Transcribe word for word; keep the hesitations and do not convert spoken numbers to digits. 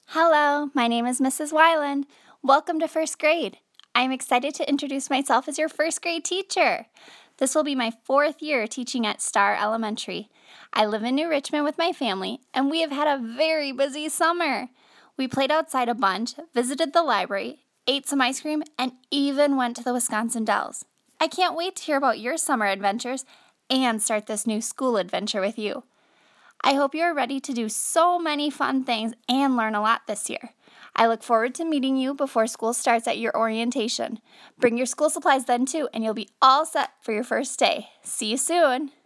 Hello, my name is Missus Weiland. Welcome to first grade. I'm excited to introduce myself as your first grade teacher. This will be my fourth year teaching at Star Elementary. I live in New Richmond with my family, and we have had a very busy summer. We played outside a bunch, visited the library, ate some ice cream, and even went to the Wisconsin Dells. I can't wait to hear about your summer adventures and start this new school adventure with you. I hope you are ready to do so many fun things and learn a lot this year. I look forward to meeting you before school starts at your orientation. Bring your school supplies then too, and you'll be all set for your first day. See you soon!